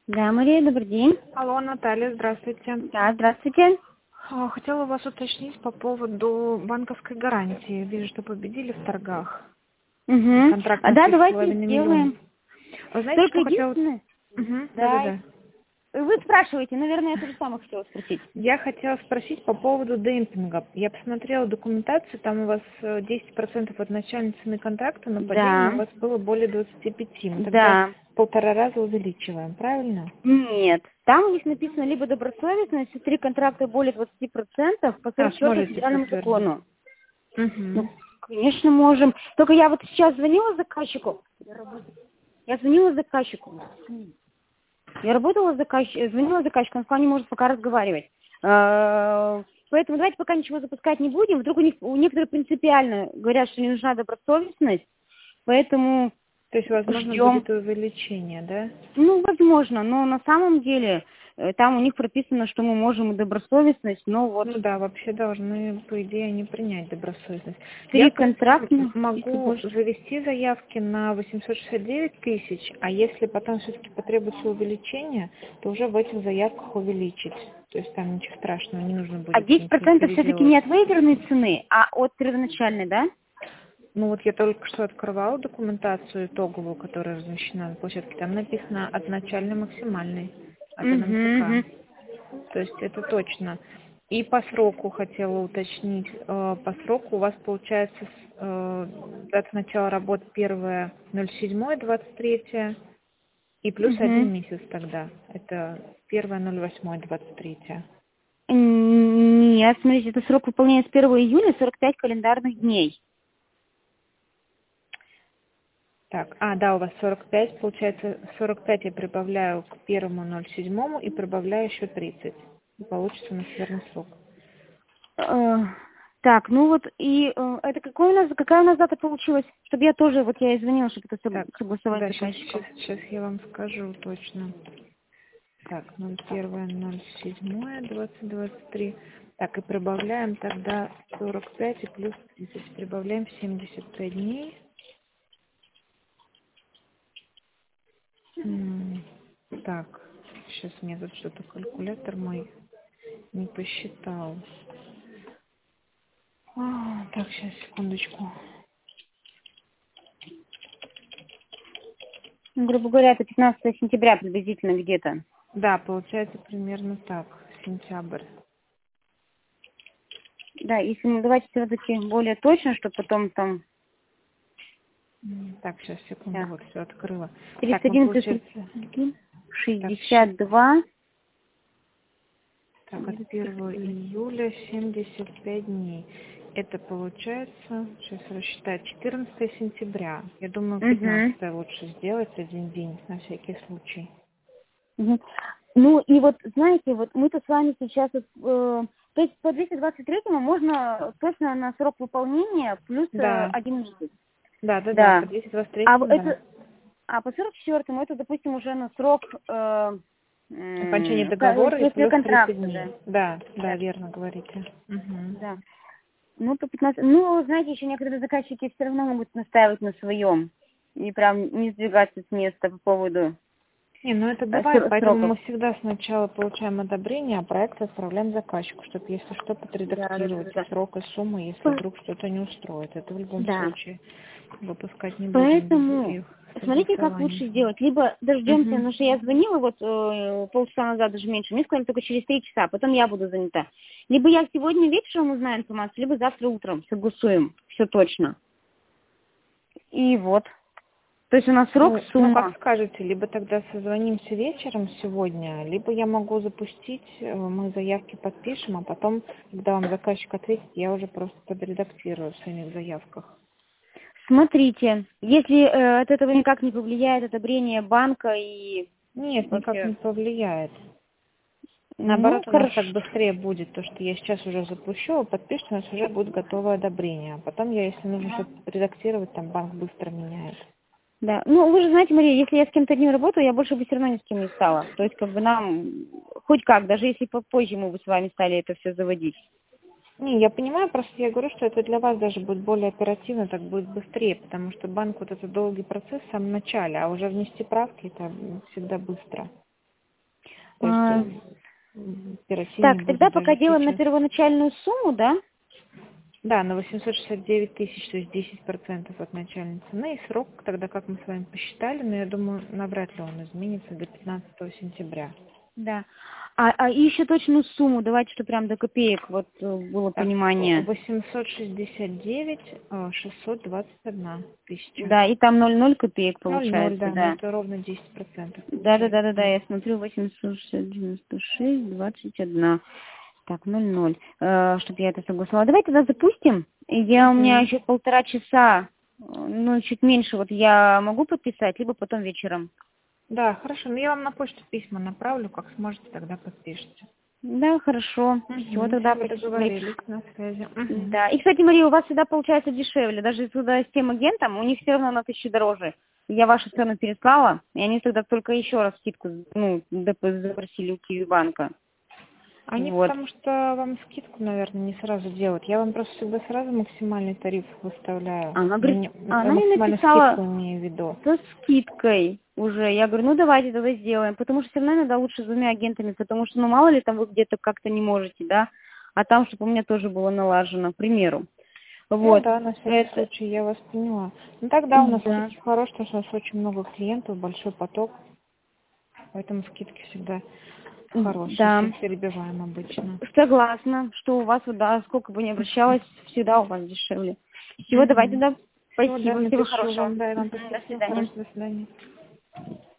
Да, Мария, добрый день. Алло, Наталья, здравствуйте. Да, здравствуйте. Хотела вас уточнить по поводу банковской гарантии. Вижу, что победили в торгах. Угу. Контракт А на да, три с давайте половиной миллиона. сделаем. Вы знаете, Только что хотела... единственное, да, Да-да-да. вы спрашиваете, наверное, я тоже самое хотела спросить. Я хотела спросить по поводу демпинга. Я посмотрела документацию, там у вас 10% от начальной цены контракта, но по деньгам у Да, вас было более 25. Мы тогда да, в 1,5 раза увеличиваем, правильно? нет. Там у них написано либо добросовестно, если 3 контракта более 20% по 44 Сможете федеральному подтвердить. закону. Ну, Угу. конечно, можем. Только я вот сейчас звонила заказчику. Я звонила заказчику. Я работала с заказчиком, звонила заказчику, он сказал, не может пока разговаривать. Поэтому давайте пока ничего запускать не будем. Вдруг у некоторых принципиально говорят, что не нужна добросовестность, поэтому То есть, возможно, ждем. будет увеличение, да? Ну, возможно, но на самом деле там у них прописано, что мы можем и добросовестность, но вот Ну да, вообще должны, по идее, они принять добросовестность. Я, 3 в принципе, контрактных, если могу больше. завести заявки на 869 тысяч, а если потом все-таки потребуется увеличение, то уже в этих заявках увеличить. То есть там ничего страшного, не нужно А будет ничего 10% все-таки не переделывать. от выигранной цены, а от первоначальной, да? Ну вот я только что открывала документацию итоговую, которая размещена на площадке. Там написано от начальной максимальной, от НМЦК. Угу, То есть это точно. И по сроку хотела уточнить. По сроку у вас получается дата начала работ 1.07.23 и плюс угу. один месяц тогда. Это 1.08.23. Нет, смотрите, это срок выполнения с 1 июля, 45 календарных дней. Так, да, у вас 45, получается 45 я прибавляю к 1.07 и прибавляю еще 30. И получится у нас верный срок. Э, Так, ну вот, и это какая у нас дата получилась? Чтобы я тоже, вот я извинила, чтобы это Так, согласовать с да, заказчиком. сейчас я вам скажу точно. Так, 01.07.2023. Так, и прибавляем тогда 45 и плюс 30. Прибавляем 75 дней. Так, сейчас мне тут что-то калькулятор мой не посчитал. Так, сейчас, секундочку. Ну, грубо говоря, это 15 сентября приблизительно где-то. Да, получается примерно так, сентябрь. Да, если мы давайте все-таки более точно, чтобы потом там Так, сейчас, секунду, так, вот все открыла. Так, ну 31 плюс получается, 31, так, 62. так, от 1 июля 75 дней. Это получается, сейчас рассчитать, 14 сентября. Я думаю, Угу. 15 лучше сделать один день, на всякий случай. Угу. Ну и вот, знаете, вот мы-то с вами сейчас, то есть по 223-му можно точно на срок выполнения плюс Да, 1 месяц. да, по Да. А 223, да. это, а по 44-му это, допустим, уже на срок Окончание договора и действия плюс 30 контракта, дней. да. Да, Да. верно говорите. Угу. Да. Ну, по 15. Ну, знаете, еще некоторые заказчики все равно могут настаивать на своем и прям не сдвигаться с места по поводу Не, ну это бывает, поэтому сроков. мы всегда сначала получаем одобрение, а проект отправляем заказчику, чтобы, если что, Да, да, да, подредактировать и да. срок, и сумму, если Да. вдруг что-то не устроит. Это в любом Да. случае выпускать не будем без Поэтому их смотрите, как согласований. лучше сделать. Либо дождемся, Угу. потому что я звонила вот полчаса назад, даже меньше. Мне сказали только через 3 часа, потом я буду занята. Либо я сегодня вечером узнаю информацию, либо завтра утром согласуем. Все точно. И вот. То есть у нас срок, Ну, как сумма. скажете, либо тогда созвонимся вечером сегодня, либо я могу запустить, мы заявки подпишем, а потом, когда вам заказчик ответит, я уже просто подредактирую в своих заявках. Смотрите, если от этого никак не повлияет одобрение банка и Нет, никак не вообще, повлияет. ну, Наоборот, у нас так хорошо. быстрее будет, то, что я сейчас уже запущу, а подпишите, у нас уже будет готовое одобрение. А потом я, если нужно что-то редактировать, там банк быстро меняет. Да. Ну, вы же знаете, Мария, если я с кем-то одним работаю, я больше бы все равно ни с кем не стала. То есть, как бы нам, хоть как, даже если попозже мы бы с вами стали это все заводить. Не, я понимаю, просто я говорю, что это для вас даже будет более оперативно, так будет быстрее, потому что банк вот это долгий процесс в самом начале, а уже внести правки это всегда быстро. То А, есть оперативнее так, будет тогда даже пока делаем на сейчас. первоначальную сумму, да? Да, на 869 тысяч, то есть 10% от начальной цены. И срок, тогда как мы с вами посчитали, но я думаю, навряд ли он изменится до 15 сентября. Да. А и еще точную сумму, давайте, что прям до копеек, вот было Так, понимание. 869 621 тысяча. Да, и там 0,0 копеек 0,0, получается, да, но да. это ровно 10% получается. Да, я смотрю, 896, 21. Так, 0,0. Чтобы я это согласовала. Давайте тогда запустим. У меня Мгм. еще 1,5 часа, ну, чуть меньше, вот я могу подписать, либо потом вечером. Да, хорошо. Ну, я вам на почту письма направлю, как сможете, тогда подпишите. Да, хорошо. Все, Угу, тогда все, спасибо. договорились, на связи. Угу. Да. И, кстати, Мария, у вас всегда получается дешевле. Даже если туда с тем агентом, у них все равно на 1000 дороже. Я вашу цену переслала, и они тогда только еще раз скидку, ну, запросили у Киевбанка. Они Вот. потому что вам скидку, наверное, не сразу делают. Я вам просто всегда сразу максимальный тариф выставляю. Она говорит, она мне Максимальную скидку написала имею в виду. со скидкой уже. Я говорю, ну давайте тогда сделаем, потому что все равно иногда лучше с двумя агентами, потому что, ну мало ли там вы где-то как-то не можете, да, а там, чтобы у меня тоже было налажено, к примеру. Ну Вот. да, на всякий Это, случай я вас поняла. Ну тогда у нас да. скидки хорошие, потому что у нас очень много клиентов, большой поток, поэтому скидки всегда хорошие, Да, всех перебиваем обычно. согласна, что у вас, вот, да, сколько бы ни обращалась, всегда у вас дешевле. Всего, давайте, Угу. да, Все, да, спасибо, всего напишу хорошего. вам, да, и вам Мгм, спасибо, до всего свидания. хорошего, до свидания.